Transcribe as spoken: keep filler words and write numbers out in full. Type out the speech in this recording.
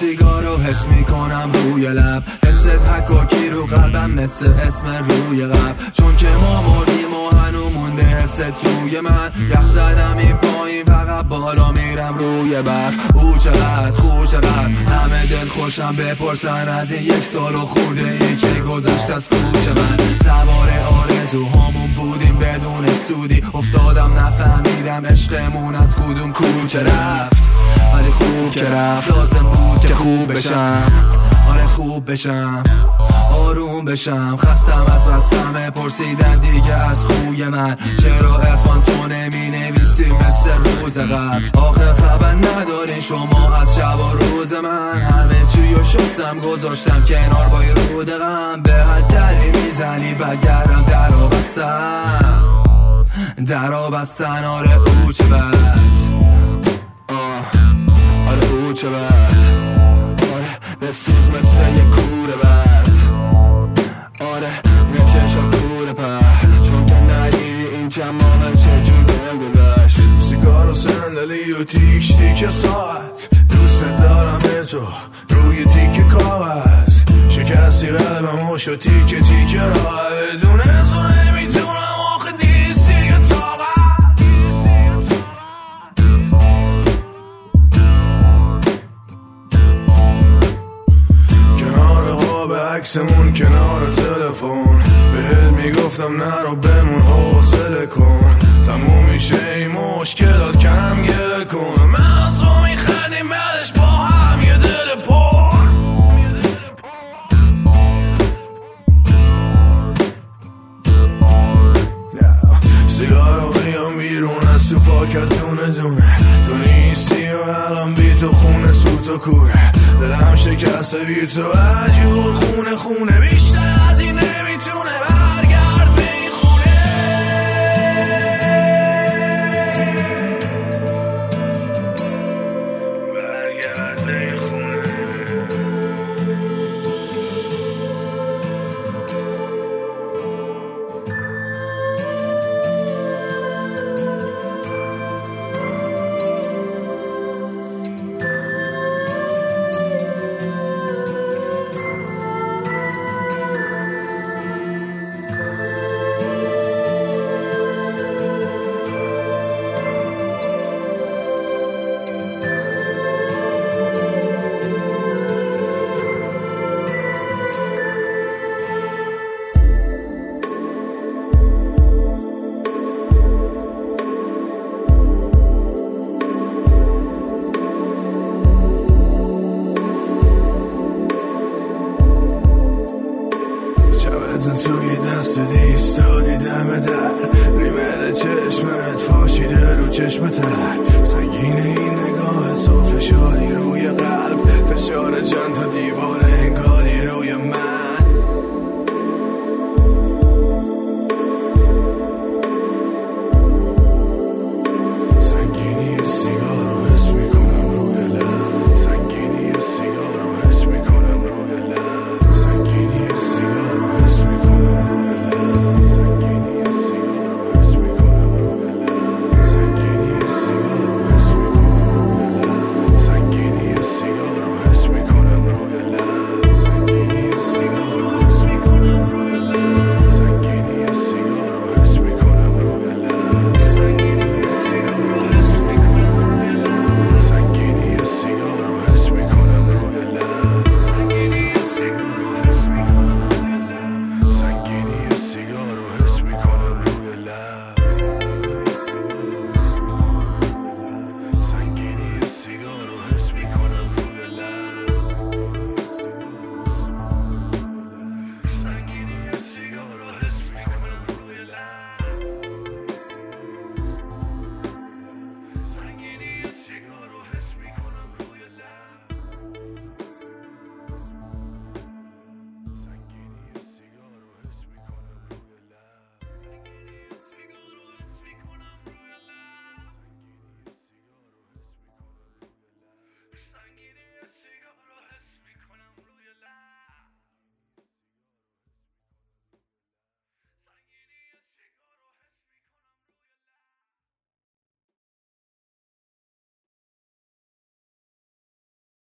سیگارو حس میکنم روی لب، حس حکاکی رو قلبم مثل اسم روی قلب. چون که ما مردیم و هنو مونده حس توی من، یخ زدم این پایین فقط بالا میرم روی برف. او چقدر خوب چقدر همه دل خوشم، بپرسن از این یک سال و خورده ای که گذشت از کوچه من. سوار آرزوهامون بودیم بدون سودی، افتادم نفهمیدم عشقمون از کدوم کوچه رفت. ولی خوب که رفت، لازم بود که خوب بشم. آره خوب بشم، آروم بشم. خستم از بس همه پرسیدن دیگه از خوی من، چرا عرفان تو نمی نویسی مثل روز قبل؟ آخه خبر ندارین شما از شب و روز من. همه چیو شستم گذاشتم کنار با یه رود غم. به حد دری میزنی بگرم درو بستن، درو بستن. آره او چه بد، آره او چه بد، آره بسوز مثل یه کوره بد. آره یه چشا کوره پر، چون که ندیدی این جمعه چجور گذشت. سیگار و صندلی و تیک تیک ساعت، دوست دارم تو روی تیک کاغذ. شکستی قلبم و شد تیک تیک راه، بدون تو نمیتونم آخه نیستی یه طاقت. کنار قاب عکسمون کنار تلفن، بهت میگفتم نرو بمون حوصله کن. تموم میشه این مشکلات کم گله کن، من از تو میخندیم بعدش با هم یه دل پر. سیگارو بیام بیرون از تو پاکت دونه دونه، تو نیستی و الان بی تو خونه سوت و کوره. دلم شکسته بی تو عجور خونه خونه، بیشتر از این نمیتونه برگرد به این خونه. برگرد به این خونه. توی دست دیستادی دم در، ریمل چشمت پاشیده رو چشم تر. سنگین این نگاه تو، فشاری روی قلب، فشار چند تا دیواره